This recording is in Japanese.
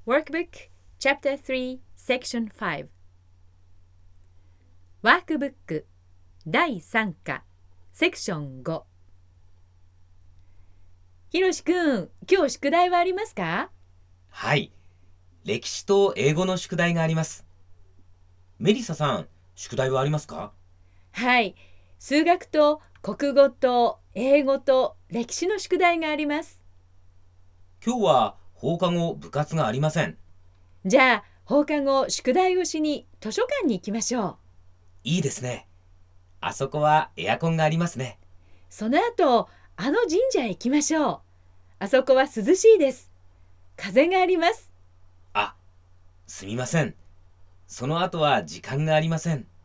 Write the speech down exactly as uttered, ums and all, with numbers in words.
Workbook Chapter three Section five ワークブックだいさん課セクションご。ひろしくん、今日宿題はありますか？ はい。歴史と英語の宿題があります。メリサさん、宿題はありますか？ はい。数学と国語と英語と歴史の宿題があります。 今日は放課後部活がありません。 じゃあ、放課後宿題をしに図書館に行きましょう。 いいですね。あそこはエアコンがありますね。 その後、あの神社へ行きましょう。あそこは涼しいです。風があります。 あ、すみません。その後は時間がありません。